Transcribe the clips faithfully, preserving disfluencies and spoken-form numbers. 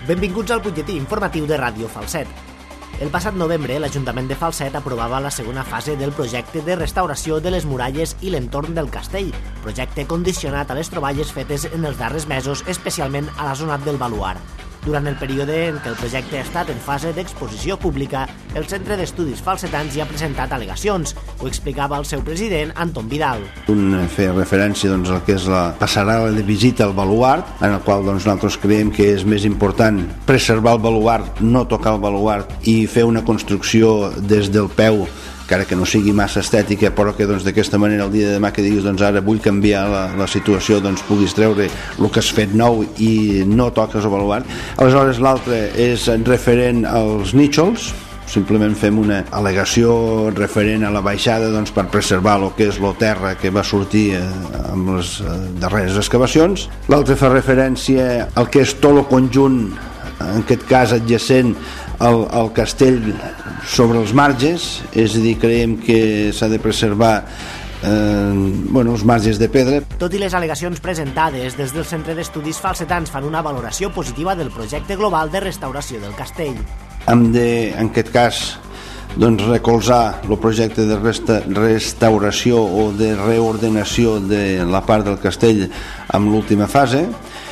Benvinguts al butlletí informatiu de Ràdio Falset. El passat novembre, l'Ajuntament de Falset aprovava la segona fase del projecte de restauració de les muralles i l'entorn del castell, projecte condicionat a les troballes fetes en els darrers mesos, especialment a la zona del Baluard. Durant el període en què el projecte ha estat en fase d'exposició pública, el Centre d'Estudis Falsetans hi ha presentat al·legacions. Ho explicava el seu president, Anton Vidal. Un fer referència doncs, al que és la passarel·la de visita al Baluard, en el qual doncs, nosaltres creiem que és més important preservar el Baluard, no tocar el Baluard i fer una construcció des del peu, encara que no sigui massa estètica, però que doncs, d'aquesta manera el dia de demà que diguis doncs, ara vull canviar la, la situació, doncs puguis treure el que has fet nou i no toques el Baluard. Aleshores l'altre és referent als níchols, simplement fem una al·legació referent a la baixada doncs, per preservar el que és la terra que va sortir eh, amb les eh, darreres excavacions. L'altre fa referència al que és tot el conjunt, en aquest cas adjacent al, al castell sobre els marges, és a dir, creiem que s'ha de preservar eh, bueno, els marges de pedra. Tot i les al·legacions presentades, des del Centre d'Estudis Falsetans fan una valoració positiva del projecte global de restauració del castell. Hem de, en aquest cas, doncs, recolzar el projecte de resta, restauració o de reordenació de la part del castell amb l'última fase.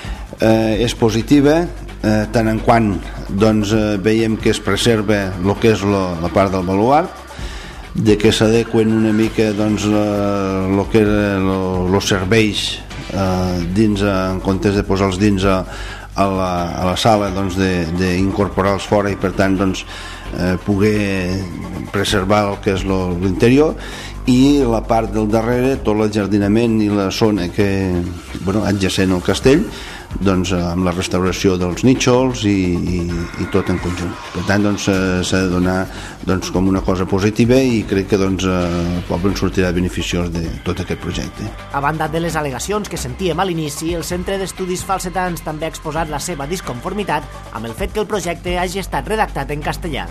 Eh, és positiva, eh, tant en quant doncs, eh, veiem que es preserva el que és lo, la part del baluard, de que s'adequen una mica doncs, el que eren els serveis eh, dins, en comptes de posar-los dins a, a, la, a la sala, doncs, d'incorporar-los fora i per tant doncs, eh, poder preservar el que és l'interior, i la part del darrere, tot el jardinament i la zona que, bueno, adjacent al castell, doncs, amb la restauració dels níchols i, i, i tot en conjunt. Per tant, doncs, s'ha de donar doncs, com una cosa positiva i crec que doncs, el poble en sortirà beneficiós de tot aquest projecte. A banda de les al·legacions que sentíem a l'inici, el Centre d'Estudis Falsetans també ha exposat la seva disconformitat amb el fet que el projecte hagi estat redactat en castellà.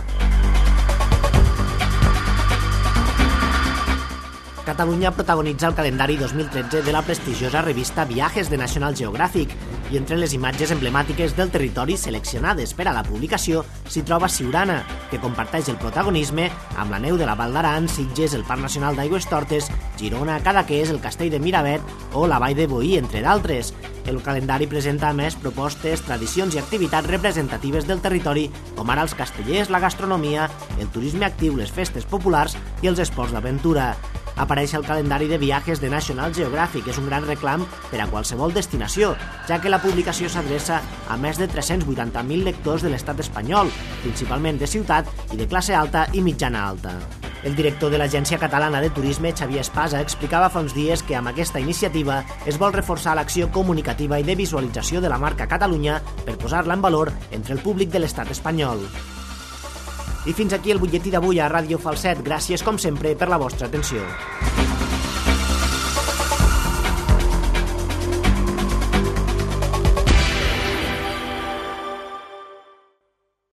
Catalunya protagonitza el calendari dos mil tretze de la prestigiosa revista Viajes de National Geographic i entre les imatges emblemàtiques del territori seleccionades per a la publicació s'hi troba Siurana, que comparteix el protagonisme amb la neu de la Val d'Aran, Sitges, el Parc Nacional d'Aigüestortes, Girona, Cadaqués, el Castell de Miravet o la Vall de Boí, entre d'altres. El calendari presenta a més propostes, tradicions i activitats representatives del territori, com ara els castellers, la gastronomia, el turisme actiu, les festes populars i els esports d'aventura. Apareix el calendari de viatges de National Geographic, és un gran reclam per a qualsevol destinació, ja que la publicació s'adreça a més de tres-cents vuitanta mil lectors de l'estat espanyol, principalment de ciutat i de classe alta i mitjana alta. El director de l'Agència Catalana de Turisme, Xavier Espasa, explicava fa uns dies que amb aquesta iniciativa es vol reforçar l'acció comunicativa i de visualització de la marca Catalunya per posar-la en valor entre el públic de l'estat espanyol. I fins aquí el butlletí d'avui a Ràdio Falset. Gràcies, com sempre, per la vostra atenció.